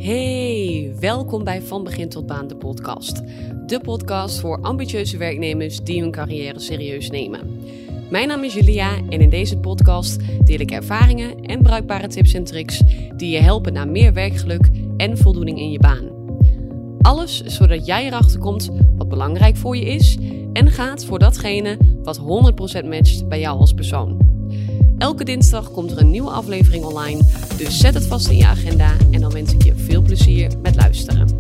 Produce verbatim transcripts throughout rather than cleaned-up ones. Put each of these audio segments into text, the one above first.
Hey, welkom bij Van Begin tot Baan, de podcast. De podcast voor ambitieuze werknemers die hun carrière serieus nemen. Mijn naam is Julia en in deze podcast deel ik ervaringen en bruikbare tips en tricks die je helpen naar meer werkgeluk en voldoening in je baan. Alles zodat jij erachter komt wat belangrijk voor je is en gaat voor datgene wat honderd procent matcht bij jou als persoon. Elke dinsdag komt er een nieuwe aflevering online, dus zet het vast in je agenda en dan wens ik je veel plezier met luisteren.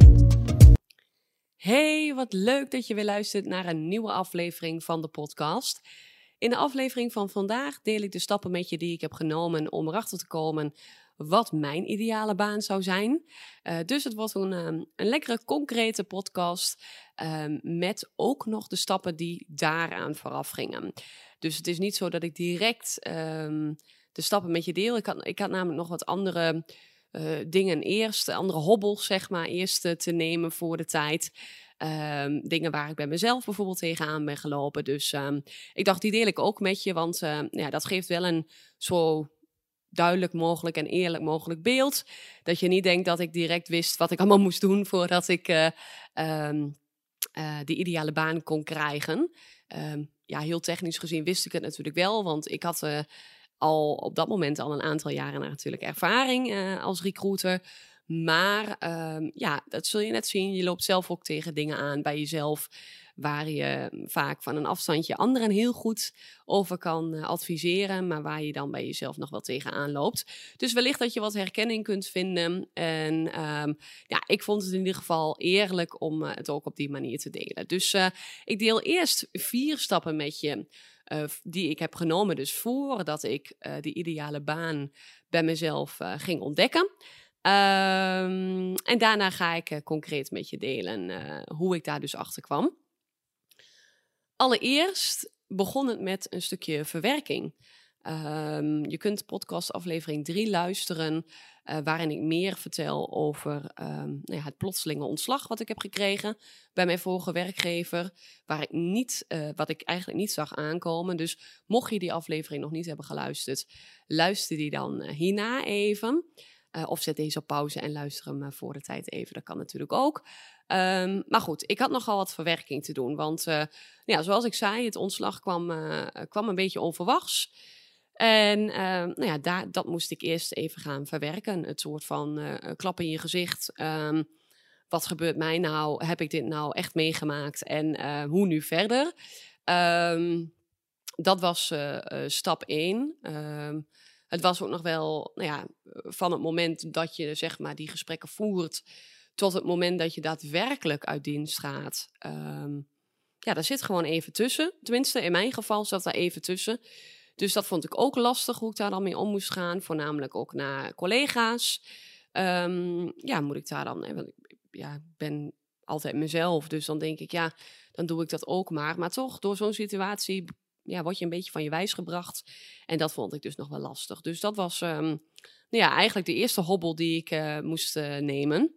Hey, wat leuk dat je weer luistert naar een nieuwe aflevering van de podcast. In de aflevering van vandaag deel ik de stappen met je die ik heb genomen om erachter te komen wat mijn ideale baan zou zijn. Uh, dus het wordt een, um, een lekkere, concrete podcast um, met ook nog de stappen die daaraan vooraf gingen. Dus het is niet zo dat ik direct um, de stappen met je deel. Ik had, ik had namelijk nog wat andere uh, dingen eerst, andere hobbels zeg maar, eerst uh, te nemen voor de tijd. Um, dingen waar ik bij mezelf bijvoorbeeld tegenaan ben gelopen. Dus um, ik dacht, die deel ik ook met je, want uh, ja, dat geeft wel een zo duidelijk mogelijk en eerlijk mogelijk beeld. Dat je niet denkt dat ik direct wist wat ik allemaal moest doen voordat ik uh, um, uh, die ideale baan kon krijgen. Um, ja, heel technisch gezien wist ik het natuurlijk wel, want ik had uh, al op dat moment al een aantal jaren natuurlijk ervaring uh, als recruiter. Maar um, ja, dat zul je net zien. Je loopt zelf ook tegen dingen aan bij jezelf, waar je vaak van een afstandje anderen heel goed over kan uh, adviseren, maar waar je dan bij jezelf nog wel tegenaan loopt. Dus wellicht dat je wat herkenning kunt vinden. En um, ja, ik vond het in ieder geval eerlijk om uh, het ook op die manier te delen. Dus uh, ik deel eerst vier stappen met je uh, die ik heb genomen, dus voordat ik uh, die ideale baan bij mezelf uh, ging ontdekken. Um, en daarna ga ik uh, concreet met je delen uh, hoe ik daar dus achter kwam. Allereerst begon het met een stukje verwerking. Um, je kunt podcast aflevering drie luisteren, uh, waarin ik meer vertel over um, nou ja, het plotselinge ontslag wat ik heb gekregen bij mijn vorige werkgever, waar ik niet, uh, wat ik eigenlijk niet zag aankomen. Dus mocht je die aflevering nog niet hebben geluisterd, luister die dan uh, hierna even. Uh, of zet deze op pauze en luister hem uh, voor de tijd even. Dat kan natuurlijk ook. Um, maar goed, ik had nogal wat verwerking te doen. Want uh, ja, zoals ik zei, het ontslag kwam, uh, kwam een beetje onverwachts. En uh, nou ja, daar, dat moest ik eerst even gaan verwerken. Het soort van uh, klap in je gezicht. Um, wat gebeurt mij nou? Heb ik dit nou echt meegemaakt? En uh, hoe nu verder? Um, dat was uh, uh, stap één. Um, Het was ook nog wel, nou ja, van het moment dat je zeg maar die gesprekken voert tot het moment dat je daadwerkelijk uit dienst gaat. Um, ja, daar zit gewoon even tussen. Tenminste, in mijn geval zat daar even tussen. Dus dat vond ik ook lastig hoe ik daar dan mee om moest gaan. Voornamelijk ook naar collega's. Um, ja, moet ik daar dan... Want ik ja, ben altijd mezelf, dus dan denk ik, ja, dan doe ik dat ook maar. Maar toch, door zo'n situatie... ja, word je een beetje van je wijs gebracht. En dat vond ik dus nog wel lastig. Dus dat was um, nou ja, eigenlijk de eerste hobbel die ik uh, moest uh, nemen.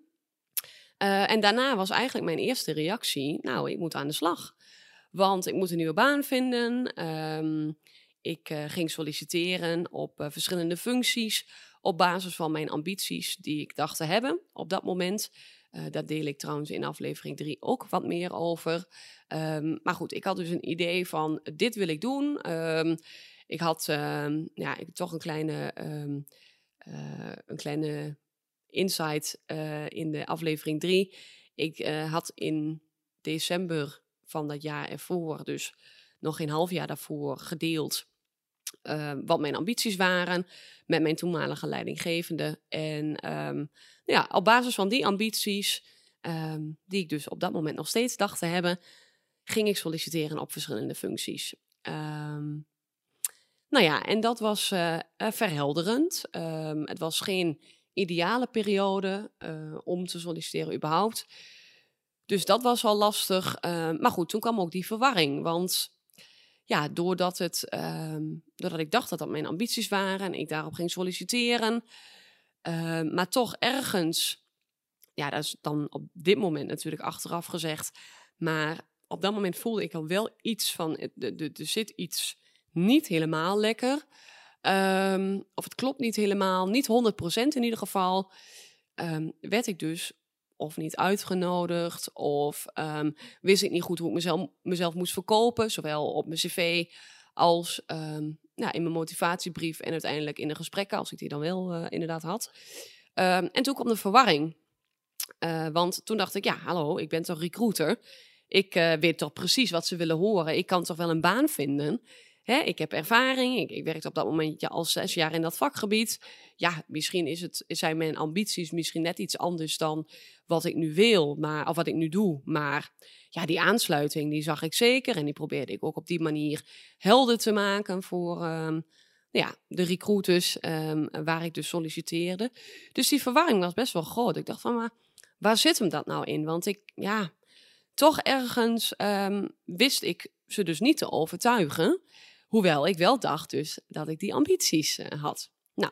Uh, en daarna was eigenlijk mijn eerste reactie, nou, ik moet aan de slag. Want ik moet een nieuwe baan vinden. Um, ik uh, ging solliciteren op uh, verschillende functies op basis van mijn ambities die ik dacht te hebben op dat moment. Uh, daar deel ik trouwens in aflevering drie ook wat meer over. Um, maar goed, ik had dus een idee van dit wil ik doen. Um, ik had um, ja, ik, toch een kleine, um, uh, een kleine insight uh, in de aflevering drie. Ik uh, had in december van dat jaar ervoor, dus nog geen half jaar daarvoor, gedeeld uh, wat mijn ambities waren met mijn toenmalige leidinggevende. En um, ja, op basis van die ambities, um, die ik dus op dat moment nog steeds dacht te hebben, ging ik solliciteren op verschillende functies. Um, nou ja, en dat was uh, uh, verhelderend. Um, het was geen ideale periode uh, om te solliciteren überhaupt. Dus dat was al lastig. Uh, maar goed, toen kwam ook die verwarring. Want ja, doordat, het, um, doordat ik dacht dat dat mijn ambities waren en ik daarop ging solliciteren, uh, maar toch ergens, ja, dat is dan op dit moment natuurlijk achteraf gezegd, maar op dat moment voelde ik al wel iets van, er zit iets niet helemaal lekker. Um, of het klopt niet helemaal, niet honderd procent in ieder geval. um, werd ik dus of niet uitgenodigd, of um, wist ik niet goed hoe ik mezelf, mezelf moest verkopen, zowel op mijn cv als um, nou, in mijn motivatiebrief en uiteindelijk in de gesprekken, als ik die dan wel uh, inderdaad had. Um, en toen kwam de verwarring. Uh, want toen dacht ik, ja, hallo, ik ben toch recruiter? Ik uh, weet toch precies wat ze willen horen. Ik kan toch wel een baan vinden? Hè, ik heb ervaring. Ik, ik werkte op dat moment ja, al zes jaar in dat vakgebied. Ja, misschien is het, zijn mijn ambities misschien net iets anders dan wat ik nu wil, maar, of wat ik nu doe. Maar ja, die aansluiting, die zag ik zeker. En die probeerde ik ook op die manier helder te maken voor um, ja, de recruiters um, waar ik dus solliciteerde. Dus die verwarring was best wel groot. Ik dacht van, maar waar zit hem dat nou in? Want ik, ja, toch ergens um, wist ik ze dus niet te overtuigen. Hoewel ik wel dacht dus dat ik die ambities uh, had. Nou,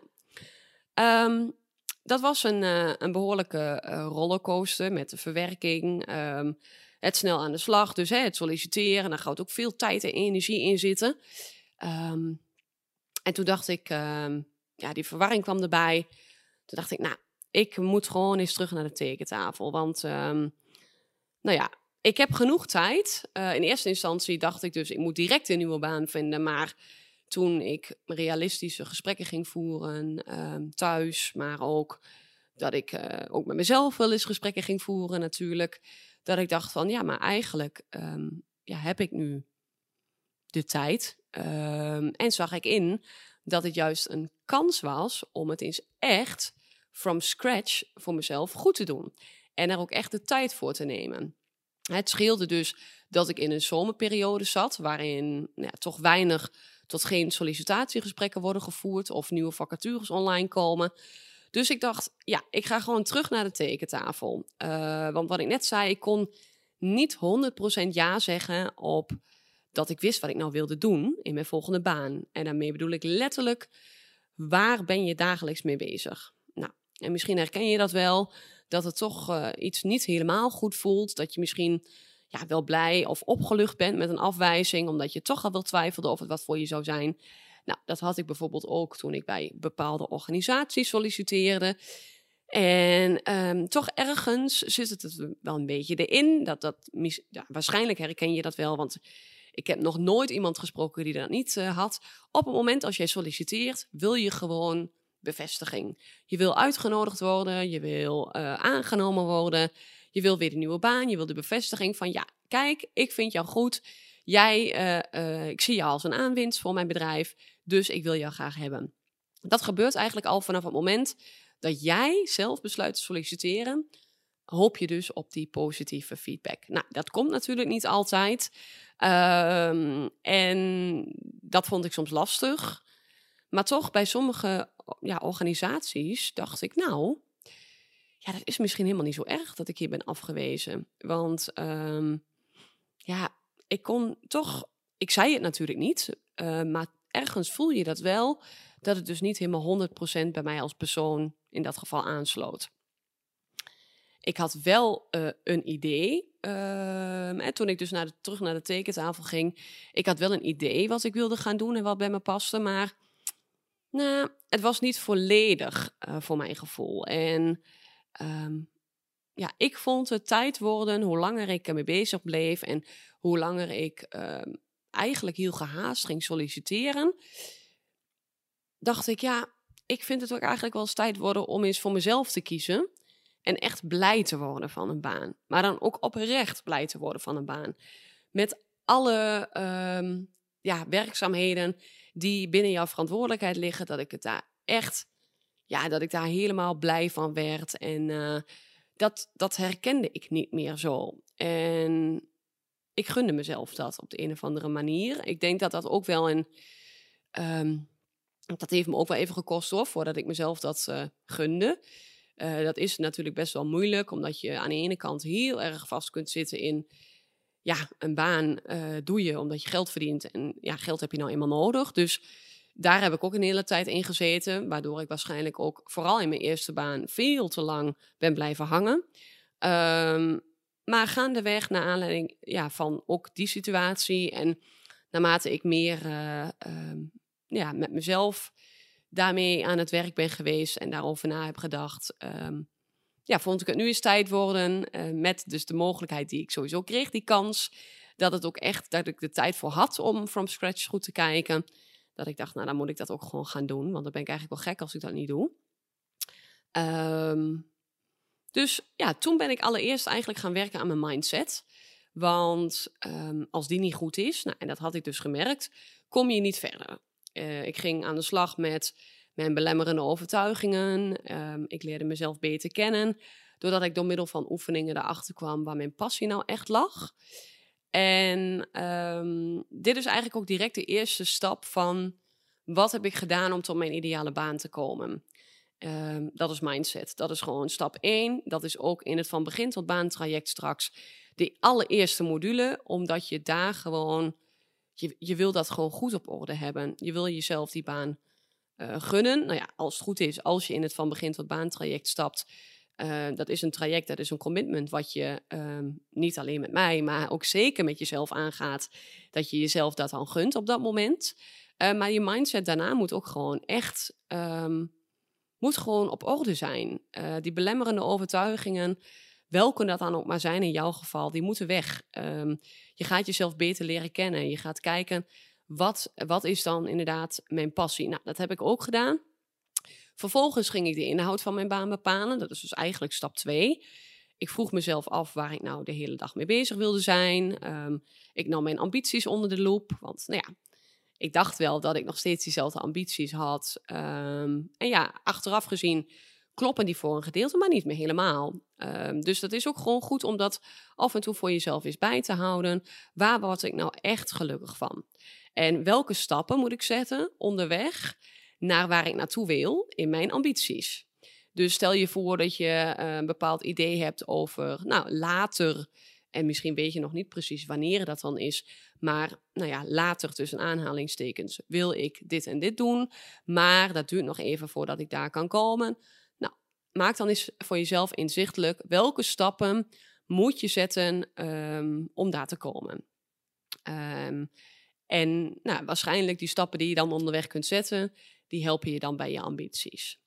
um, dat was een, uh, een behoorlijke uh, rollercoaster met de verwerking. Um, het snel aan de slag, dus hè, het solliciteren. Daar gaat ook veel tijd en energie in zitten. Um, en toen dacht ik, um, ja, die verwarring kwam erbij. Toen dacht ik, nou, ik moet gewoon eens terug naar de tekentafel. Want, um, nou ja, ik heb genoeg tijd. Uh, in eerste instantie dacht ik dus, ik moet direct een nieuwe baan vinden. Maar toen ik realistische gesprekken ging voeren, um, thuis, maar ook dat ik uh, ook met mezelf wel eens gesprekken ging voeren natuurlijk. Dat ik dacht van, ja, maar eigenlijk um, ja, heb ik nu de tijd. Um, en zag ik in dat het juist een kans was om het eens echt from scratch voor mezelf goed te doen. En er ook echt de tijd voor te nemen. Het scheelde dus dat ik in een zomerperiode zat, waarin nou ja, toch weinig tot geen sollicitatiegesprekken worden gevoerd of nieuwe vacatures online komen. Dus ik dacht, ja, ik ga gewoon terug naar de tekentafel. Uh, want wat ik net zei, ik kon niet honderd procent ja zeggen op dat ik wist wat ik nou wilde doen in mijn volgende baan. En daarmee bedoel ik letterlijk, waar ben je dagelijks mee bezig? Nou, en misschien herken je dat wel, dat het toch uh, iets niet helemaal goed voelt. Dat je misschien ja, wel blij of opgelucht bent met een afwijzing, omdat je toch al wel twijfelde of het wat voor je zou zijn. Nou, dat had ik bijvoorbeeld ook toen ik bij bepaalde organisaties solliciteerde. En um, toch ergens zit het wel een beetje erin. Dat, dat, ja, waarschijnlijk herken je dat wel, want ik heb nog nooit iemand gesproken die dat niet uh, had. Op het moment als jij solliciteert, wil je gewoon bevestiging. Je wil uitgenodigd worden, je wil uh, aangenomen worden, je wil weer een nieuwe baan, je wil de bevestiging van ja, kijk, ik vind jou goed. Jij, uh, uh, ik zie jou als een aanwinst voor mijn bedrijf, dus ik wil jou graag hebben. Dat gebeurt eigenlijk al vanaf het moment dat jij zelf besluit te solliciteren, hoop je dus op die positieve feedback. Nou, dat komt natuurlijk niet altijd. Um, en dat vond ik soms lastig. Maar toch, bij sommige ja, organisaties dacht ik, nou, ja, dat is misschien helemaal niet zo erg dat ik hier ben afgewezen. Want um, ja, ik kon toch, ik zei het natuurlijk niet, uh, maar ergens voel je dat wel, dat het dus niet helemaal honderd procent bij mij als persoon in dat geval aansloot. Ik had wel uh, een idee, uh, en toen ik dus naar de, terug naar de tekentafel ging, ik had wel een idee wat ik wilde gaan doen en wat bij me paste, maar nou, het was niet volledig uh, voor mijn gevoel. En um, ja, ik vond het tijd worden, hoe langer ik ermee bezig bleef en hoe langer ik uh, eigenlijk heel gehaast ging solliciteren, dacht ik, ja, ik vind het ook eigenlijk wel eens tijd worden om eens voor mezelf te kiezen en echt blij te worden van een baan. Maar dan ook oprecht blij te worden van een baan. Met alle um, ja, werkzaamheden die binnen jouw verantwoordelijkheid liggen, dat ik het daar echt, ja, dat ik daar helemaal blij van werd. En uh, dat, dat herkende ik niet meer zo. En ik gunde mezelf dat op de een of andere manier. Ik denk dat dat ook wel een, um, dat heeft me ook wel even gekost hoor, voordat ik mezelf dat uh, gunde. Uh, dat is natuurlijk best wel moeilijk, omdat je aan de ene kant heel erg vast kunt zitten in, ja, een baan uh, doe je omdat je geld verdient. En ja, geld heb je nou eenmaal nodig. Dus daar heb ik ook een hele tijd in gezeten, waardoor ik waarschijnlijk ook vooral in mijn eerste baan veel te lang ben blijven hangen. Um, maar gaandeweg, naar aanleiding ja, van ook die situatie en naarmate ik meer uh, um, ja, met mezelf daarmee aan het werk ben geweest en daarover na heb gedacht, um, ja, vond ik het nu eens tijd worden, uh, met dus de mogelijkheid die ik sowieso kreeg, die kans, dat het ook echt, dat ik de tijd voor had om from scratch goed te kijken. Dat ik dacht, nou, dan moet ik dat ook gewoon gaan doen, want dan ben ik eigenlijk wel gek als ik dat niet doe. Um, dus ja, toen ben ik allereerst eigenlijk gaan werken aan mijn mindset. Want um, als die niet goed is, nou, en dat had ik dus gemerkt, kom je niet verder. Uh, ik ging aan de slag met mijn belemmerende overtuigingen. Um, ik leerde mezelf beter kennen, doordat ik door middel van oefeningen erachter kwam waar mijn passie nou echt lag. En um, dit is eigenlijk ook direct de eerste stap van wat heb ik gedaan om tot mijn ideale baan te komen. Um, dat is mindset. Dat is gewoon stap één. Dat is ook in het van begin tot baan traject straks de allereerste module, omdat je daar gewoon, je, je wil dat gewoon goed op orde hebben. Je wil jezelf die baan uh, gunnen. Nou ja, als het goed is, als je in het van begin tot baan traject stapt, uh, dat is een traject, dat is een commitment wat je um, niet alleen met mij, maar ook zeker met jezelf aangaat, dat je jezelf dat dan gunt op dat moment. Uh, maar je mindset daarna moet ook gewoon echt Um, moet gewoon op orde zijn. Uh, die belemmerende overtuigingen, welke dat dan ook maar zijn in jouw geval, die moeten weg. Um, je gaat jezelf beter leren kennen. Je gaat kijken, wat, wat is dan inderdaad mijn passie? Nou, dat heb ik ook gedaan. Vervolgens ging ik de inhoud van mijn baan bepalen. Dat is dus eigenlijk stap twee. Ik vroeg mezelf af waar ik nou de hele dag mee bezig wilde zijn. Um, ik nam mijn ambities onder de loep. Want nou ja, ik dacht wel dat ik nog steeds diezelfde ambities had. Um, en ja, achteraf gezien kloppen die voor een gedeelte, maar niet meer helemaal. Um, dus dat is ook gewoon goed om dat af en toe voor jezelf eens bij te houden. Waar word ik nou echt gelukkig van? En welke stappen moet ik zetten onderweg naar waar ik naartoe wil in mijn ambities? Dus stel je voor dat je uh, een bepaald idee hebt over, nou, later. En misschien weet je nog niet precies wanneer dat dan is. Maar nou ja, later tussen aanhalingstekens wil ik dit en dit doen. Maar dat duurt nog even voordat ik daar kan komen. Nou, maak dan eens voor jezelf inzichtelijk welke stappen moet je zetten um, om daar te komen. Um, en nou, waarschijnlijk die stappen die je dan onderweg kunt zetten, die helpen je dan bij je ambities.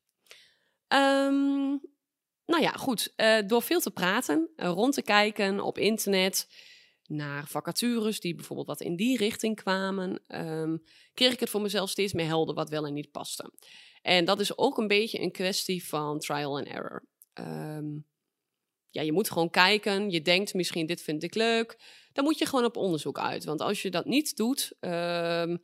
Um, Nou ja, goed. Uh, door veel te praten, uh, rond te kijken op internet naar vacatures die bijvoorbeeld wat in die richting kwamen, um, kreeg ik het voor mezelf steeds meer helder wat wel en niet paste. En dat is ook een beetje een kwestie van trial and error. Um, ja, je moet gewoon kijken. Je denkt misschien dit vind ik leuk. Dan moet je gewoon op onderzoek uit. Want als je dat niet doet um,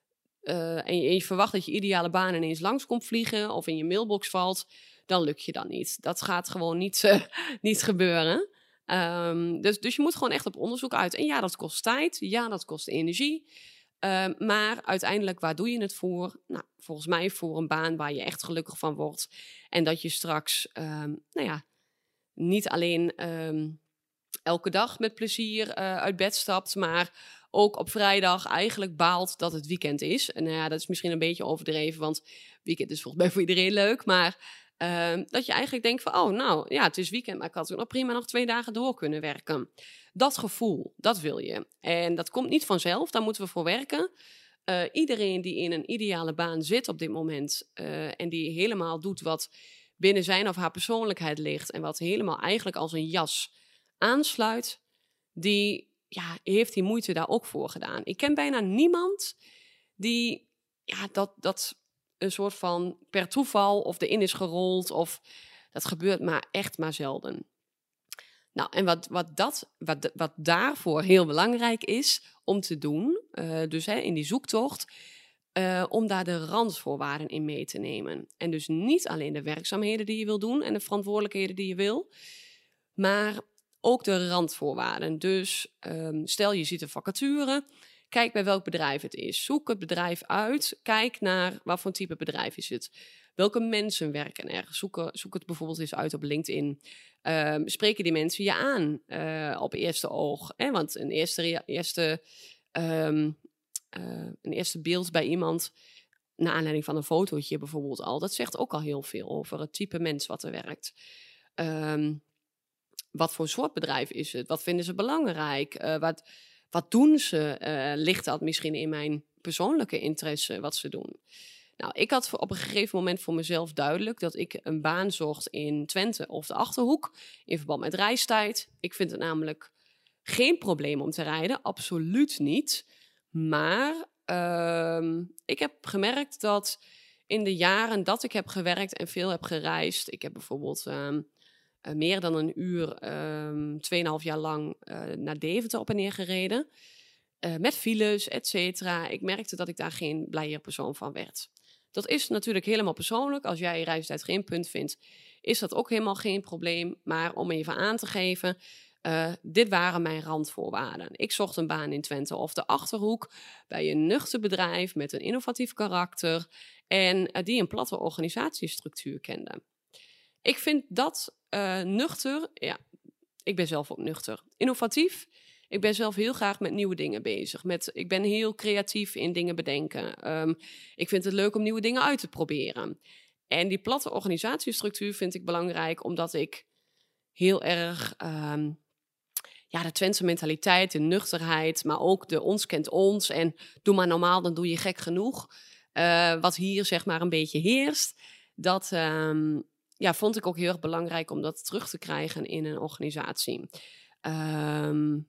uh, en, je, en je verwacht dat je ideale baan ineens langs komt vliegen of in je mailbox valt, dan lukt je dat niet. Dat gaat gewoon niet, uh, niet gebeuren. Um, dus, dus je moet gewoon echt op onderzoek uit. En ja, dat kost tijd. Ja, dat kost energie. Um, maar uiteindelijk, waar doe je het voor? Nou, volgens mij voor een baan waar je echt gelukkig van wordt. En dat je straks, um, nou ja, niet alleen um, elke dag met plezier uh, uit bed stapt, maar ook op vrijdag eigenlijk baalt dat het weekend is. En nou ja, dat is misschien een beetje overdreven, want weekend is volgens mij voor iedereen leuk, maar Uh, dat je eigenlijk denkt van, oh, nou, ja, het is weekend, maar ik had ook nog prima nog twee dagen door kunnen werken. Dat gevoel, dat wil je. En dat komt niet vanzelf, daar moeten we voor werken. Uh, iedereen die in een ideale baan zit op dit moment uh, en die helemaal doet wat binnen zijn of haar persoonlijkheid ligt en wat helemaal eigenlijk als een jas aansluit, die ja, heeft die moeite daar ook voor gedaan. Ik ken bijna niemand die ja, dat... dat een soort van per toeval of erin is gerold of dat gebeurt maar echt maar zelden. Nou, en wat, wat, dat, wat, wat daarvoor heel belangrijk is om te doen, uh, dus hè, in die zoektocht, uh, om daar de randvoorwaarden in mee te nemen. En dus niet alleen de werkzaamheden die je wil doen en de verantwoordelijkheden die je wil, maar ook de randvoorwaarden. Dus um, stel je ziet een vacature, kijk bij welk bedrijf het is. Zoek het bedrijf uit. Kijk naar wat voor type bedrijf is het. Welke mensen werken er? Zoek, zoek het bijvoorbeeld eens uit op LinkedIn. Um, spreken die mensen je aan uh, op eerste oog? Hè? Want een eerste, eerste, um, uh, een eerste beeld bij iemand, naar aanleiding van een fotootje bijvoorbeeld al, dat zegt ook al heel veel over het type mens wat er werkt. Um, wat voor soort bedrijf is het? Wat vinden ze belangrijk? Uh, wat... Wat doen ze? Uh, ligt dat misschien in mijn persoonlijke interesse wat ze doen? Nou, ik had op een gegeven moment voor mezelf duidelijk dat ik een baan zocht in Twente of de Achterhoek in verband met reistijd. Ik vind het namelijk geen probleem om te rijden, absoluut niet. Maar uh, ik heb gemerkt dat in de jaren dat ik heb gewerkt en veel heb gereisd, ik heb bijvoorbeeld uh, uh, meer dan een uur, uh, tweeënhalf jaar lang uh, naar Deventer op en neer gereden. Uh, met files, et cetera. Ik merkte dat ik daar geen blijer persoon van werd. Dat is natuurlijk helemaal persoonlijk. Als jij je reistijd geen punt vindt, is dat ook helemaal geen probleem. Maar om even aan te geven, uh, dit waren mijn randvoorwaarden. Ik zocht een baan in Twente of de Achterhoek bij een nuchter bedrijf met een innovatief karakter en uh, die een platte organisatiestructuur kende. Ik vind dat uh, nuchter, ja, ik ben zelf ook nuchter, innovatief. Ik ben zelf heel graag met nieuwe dingen bezig. Met, ik ben heel creatief in dingen bedenken. Um, ik vind het leuk om nieuwe dingen uit te proberen. En die platte organisatiestructuur vind ik belangrijk, omdat ik heel erg um, ja, de Twentse mentaliteit, de nuchterheid, maar ook de ons kent ons en doe maar normaal, dan doe je gek genoeg. Uh, wat hier zeg maar een beetje heerst, dat um, ja, vond ik ook heel erg belangrijk om dat terug te krijgen in een organisatie. Um,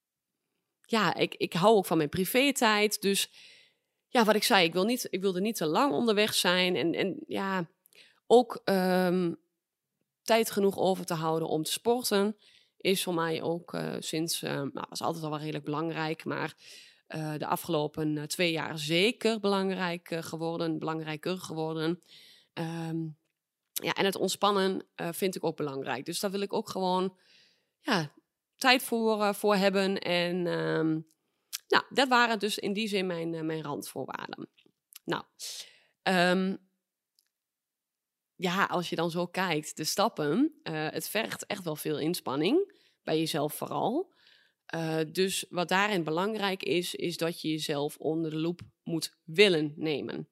Ja, ik, ik hou ook van mijn privé-tijd. Dus ja, wat ik zei, ik, wil niet, ik wilde niet te lang onderweg zijn. En, en ja, ook um, tijd genoeg over te houden om te sporten is voor mij ook uh, sinds, uh, nou, was altijd al wel redelijk belangrijk. Maar uh, de afgelopen uh, twee jaar zeker belangrijk uh, geworden, belangrijker geworden. Um, ja, en het ontspannen uh, vind ik ook belangrijk. Dus daar wil ik ook gewoon, ja, tijd voor, uh, voor hebben. En um, nou, dat waren dus in die zin mijn, uh, mijn randvoorwaarden. Nou, um, ja, als je dan zo kijkt, de stappen, uh, het vergt echt wel veel inspanning, bij jezelf vooral. Uh, dus wat daarin belangrijk is, is dat je jezelf onder de loep moet willen nemen.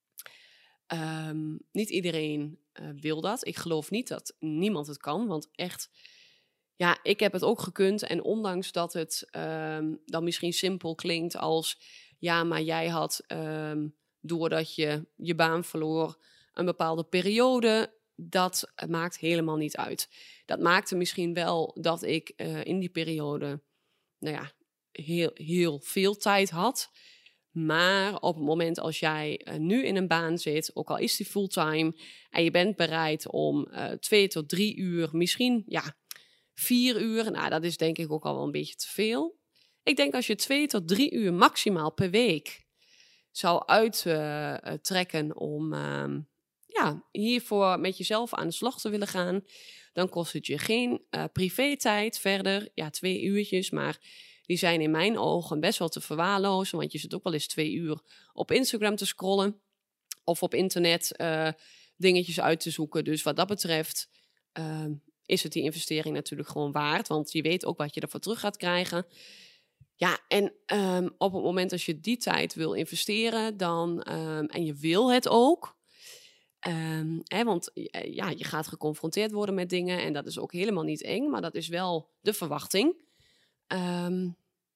Um, niet iedereen uh, wil dat. Ik geloof niet dat niemand het kan, want echt, ja, ik heb het ook gekund. En ondanks dat het um, dan misschien simpel klinkt als, ja, maar jij had, um, doordat je je baan verloor, een bepaalde periode, dat maakt helemaal niet uit. Dat maakte misschien wel dat ik uh, in die periode, nou ja, heel, heel veel tijd had. Maar op het moment als jij uh, nu in een baan zit, ook al is die fulltime, en je bent bereid om uh, twee tot drie uur, misschien ja, vier uur, nou dat is denk ik ook al wel een beetje te veel. Ik denk als je twee tot drie uur maximaal per week zou uittrekken uh, om uh, ja, hiervoor met jezelf aan de slag te willen gaan, dan kost het je geen uh, privé-tijd verder, ja, twee uurtjes, maar die zijn in mijn ogen best wel te verwaarlozen, want je zit ook wel eens twee uur op Instagram te scrollen of op internet uh, dingetjes uit te zoeken. Dus wat dat betreft uh, is het die investering natuurlijk gewoon waard, want je weet ook wat je ervoor terug gaat krijgen. Ja, en um, op het moment dat je die tijd wil investeren, dan, um, en je wil het ook, um, hè, want ja, je gaat geconfronteerd worden met dingen en dat is ook helemaal niet eng, maar dat is wel de verwachting. Um,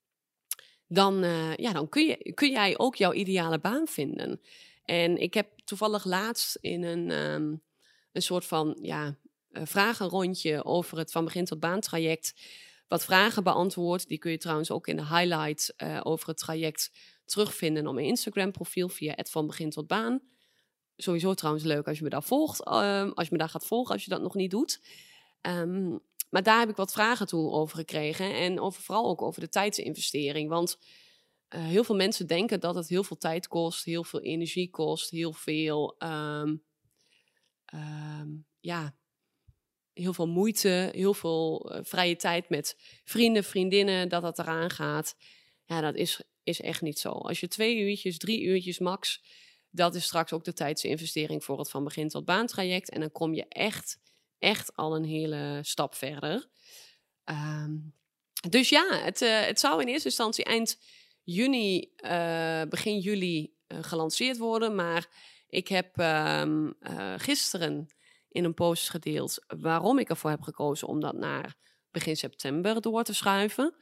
dan, uh, ja, dan kun, je, kun jij ook jouw ideale baan vinden. En ik heb toevallig laatst in een, um, een soort van ja, uh, vragenrondje over het van begin tot baan traject wat vragen beantwoord. Die kun je trouwens ook in de highlight uh, over het traject terugvinden op mijn Instagram profiel via het van begin tot baan. Sowieso trouwens leuk als je me daar volgt, uh, als je me daar gaat volgen als je dat nog niet doet. Um, Maar daar heb ik wat vragen toe over gekregen. En over, vooral ook over de tijdsinvestering. Want uh, heel veel mensen denken dat het heel veel tijd kost. Heel veel energie kost. Heel veel, um, um, ja, heel veel moeite. Heel veel uh, vrije tijd met vrienden, vriendinnen. Dat dat eraan gaat. Ja, dat is, is echt niet zo. Als je twee uurtjes, drie uurtjes max. Dat is straks ook de tijdsinvestering voor het van begin tot baan traject. En dan kom je echt... echt al een hele stap verder. Um, dus ja, het, uh, het zou in eerste instantie eind juni, uh, begin juli uh, gelanceerd worden. Maar ik heb um, uh, gisteren in een post gedeeld waarom ik ervoor heb gekozen om dat naar begin september door te schuiven.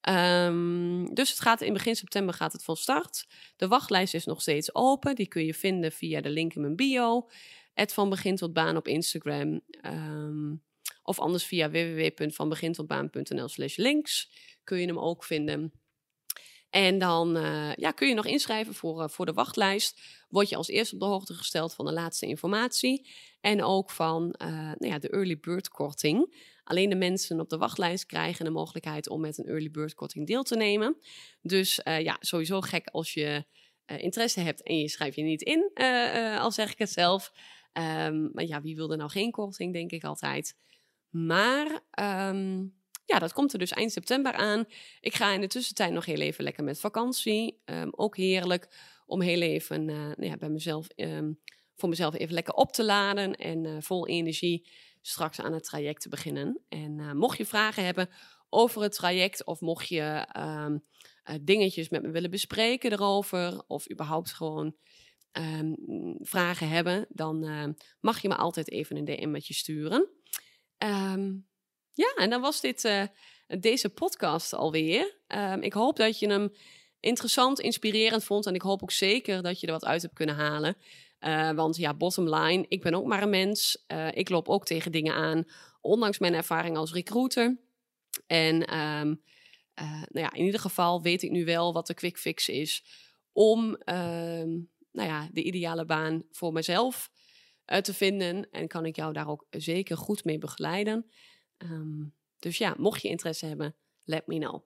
Um, dus het gaat in begin september gaat het van start. De wachtlijst is nog steeds open. Die kun je vinden via de link in mijn bio. Het van begin tot baan op Instagram. Um, of anders via w w w punt van begin tot baan punt n l slash links. Kun je hem ook vinden. En dan uh, ja, kun je nog inschrijven voor, uh, voor de wachtlijst. Word je als eerste op de hoogte gesteld van de laatste informatie. En ook van uh, nou ja, de early bird korting. Alleen de mensen op de wachtlijst krijgen de mogelijkheid om met een early bird korting deel te nemen. Dus uh, ja, sowieso gek als je uh, interesse hebt en je schrijft je niet in, uh, uh, al zeg ik het zelf. Um, maar ja, wie wil er nou geen korting, denk ik altijd. Maar um, ja, dat komt er dus eind september aan. Ik ga in de tussentijd nog heel even lekker met vakantie. Um, ook heerlijk om heel even uh, nou ja, bij mezelf, um, voor mezelf even lekker op te laden en uh, vol energie straks aan het traject te beginnen. En uh, mocht je vragen hebben over het traject of mocht je um, uh, dingetjes met me willen bespreken erover of überhaupt gewoon um, vragen hebben, dan uh, mag je me altijd even een D M'tje sturen. Um, ja, en dan was dit uh, deze podcast alweer. Um, ik hoop dat je hem interessant, inspirerend vond en ik hoop ook zeker dat je er wat uit hebt kunnen halen. Uh, want ja, bottom line, ik ben ook maar een mens. Uh, ik loop ook tegen dingen aan, ondanks mijn ervaring als recruiter. En um, uh, nou ja, in ieder geval weet ik nu wel wat de quick fix is om um, nou ja, de ideale baan voor mezelf uh, te vinden. En kan ik jou daar ook zeker goed mee begeleiden. Um, dus ja, mocht je interesse hebben, let me know.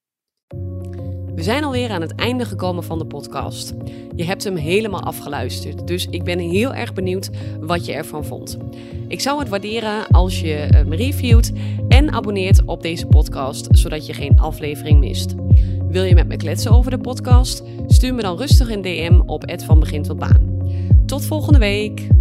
We zijn alweer aan het einde gekomen van de podcast. Je hebt hem helemaal afgeluisterd, dus ik ben heel erg benieuwd wat je ervan vond. Ik zou het waarderen als je me reviewt en abonneert op deze podcast, zodat je geen aflevering mist. Wil je met me kletsen over de podcast? Stuur me dan rustig een D M op het van begin tot baan. Tot volgende week!